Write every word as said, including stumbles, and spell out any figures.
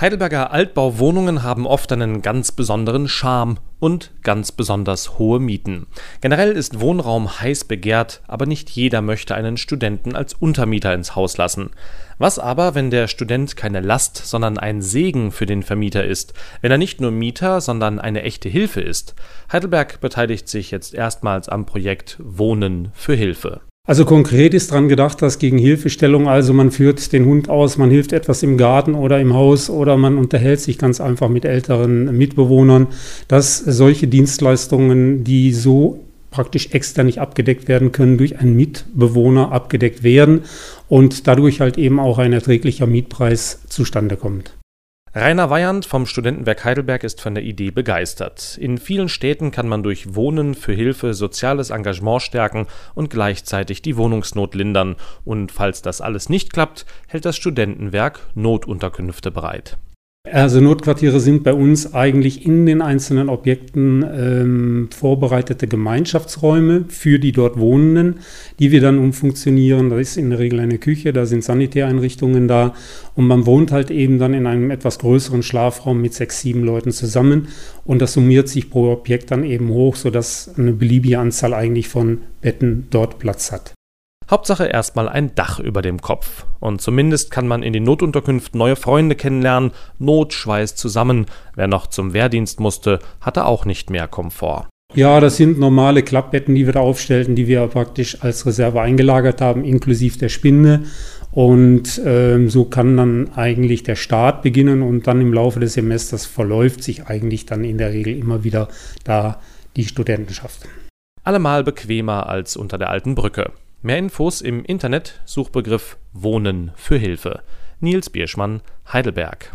Heidelberger Altbauwohnungen haben oft einen ganz besonderen Charme und ganz besonders hohe Mieten. Generell ist Wohnraum heiß begehrt, aber nicht jeder möchte einen Studenten als Untermieter ins Haus lassen. Was aber, wenn der Student keine Last, sondern ein Segen für den Vermieter ist, wenn er nicht nur Mieter, sondern eine echte Hilfe ist? Heidelberg beteiligt sich jetzt erstmals am Projekt Wohnen für Hilfe. Also konkret ist dran gedacht, dass gegen Hilfestellung, also man führt den Hund aus, man hilft etwas im Garten oder im Haus oder man unterhält sich ganz einfach mit älteren Mitbewohnern, dass solche Dienstleistungen, die so praktisch extern nicht abgedeckt werden können, durch einen Mitbewohner abgedeckt werden und dadurch halt eben auch ein erträglicher Mietpreis zustande kommt. Rainer Weyand vom Studentenwerk Heidelberg ist von der Idee begeistert. In vielen Städten kann man durch Wohnen für Hilfe soziales Engagement stärken und gleichzeitig die Wohnungsnot lindern. Und falls das alles nicht klappt, hält das Studentenwerk Notunterkünfte bereit. Also Notquartiere sind bei uns eigentlich in den einzelnen Objekten ähm, vorbereitete Gemeinschaftsräume für die dort Wohnenden, die wir dann umfunktionieren. Da ist in der Regel eine Küche, da sind Sanitäreinrichtungen da und man wohnt halt eben dann in einem etwas größeren Schlafraum mit sechs, sieben Leuten zusammen und das summiert sich pro Objekt dann eben hoch, sodass eine beliebige Anzahl eigentlich von Betten dort Platz hat. Hauptsache erstmal ein Dach über dem Kopf. Und zumindest kann man in den Notunterkünften neue Freunde kennenlernen. Not schweißt zusammen. Wer noch zum Wehrdienst musste, hatte auch nicht mehr Komfort. Ja, das sind normale Klappbetten, die wir da aufstellten, die wir praktisch als Reserve eingelagert haben, inklusive der Spinde. Und ähm, so kann dann eigentlich der Start beginnen und dann im Laufe des Semesters verläuft sich eigentlich dann in der Regel immer wieder da die Studentenschaft. Allemal bequemer als unter der alten Brücke. Mehr Infos im Internet, Suchbegriff Wohnen für Hilfe. Nils Bierschmann, Heidelberg.